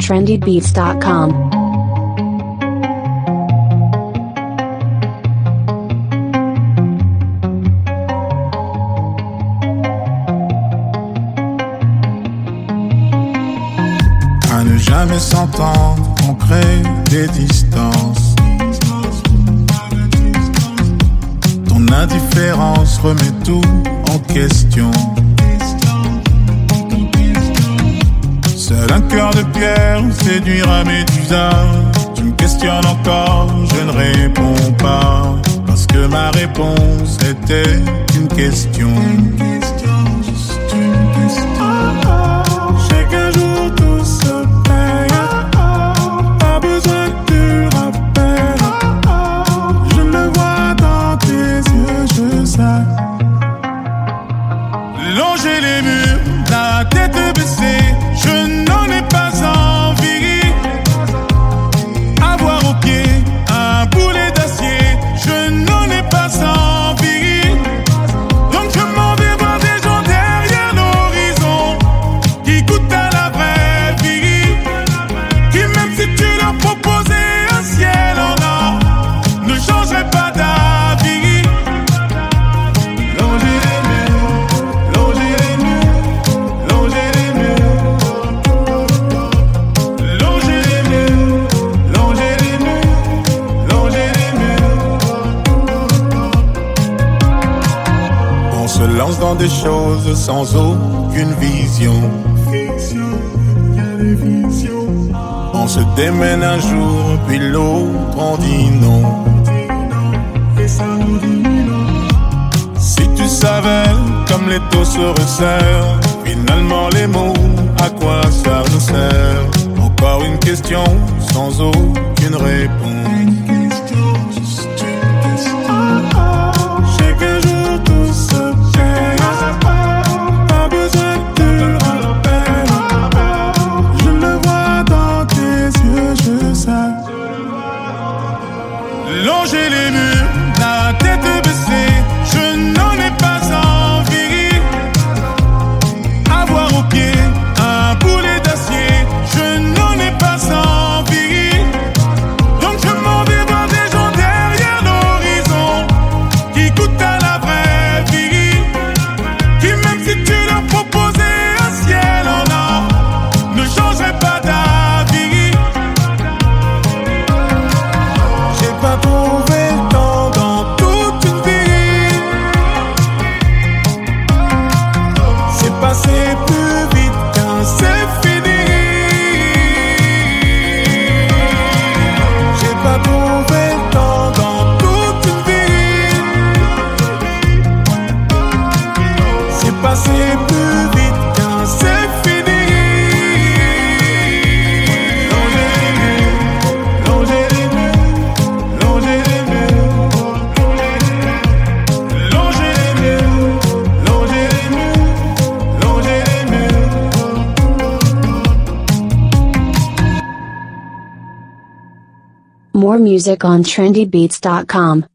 trendybeats.com. À ne jamais s'entendre, on crée des distances. Ton indifférence remet tout en question. Seul un cœur de pierre séduira Médusa. Tu me questionnes encore, je ne réponds pas. Parce que ma réponse était une question. Juste une question. Chaque jour tout se paye. Pas besoin que tu rappelles. Je le vois dans tes yeux, je sais. Longer les murs, la tête baissée, je n'en ai pas envie. Avoir au pied un boulet d'acier, je n'en ai pas envie. Donc je m'en vais voir des gens derrière l'horizon qui goûtent à la vraie vie, qui même si tu leur proposais un ciel en or, ne changeraient pas d'avis. Longer les murs, longer les murs, longer les murs, longer les murs, longer les murs, longer les murs. On se lance dans des choses sans aucune vision. On se démène un jour, puis l'autre on dit non. Si tu savais comme les taux se resserrent, finalement les mots, à quoi ça nous sert? Encore une question sans aucune réponse. Chaque jour tout se paye. Pas besoin que tu le rappelles. Je le vois dans tes yeux, je sais. Longer les murs, la tête baissée, je n'en ai pas envie. Avoir au pied un boulet d'acier, je n'en ai pas envie. Donc je m'en vais voir des gens derrière l'horizon qui goûtent à la vraie vie, qui même si tu leur proposais un ciel en or, ne changeraient pas d'avis. J'ai pas trouvé le temps dans toute une vie. C'est passé plus vite qu'un c'est fini. J'ai pas trouvé le temps dans toute une vie. C'est passé plus vite qu'un c'est fini. Longer les murs, longer les murs, longer les murs, longer les murs, longer les murs. More music on trendybeats.com.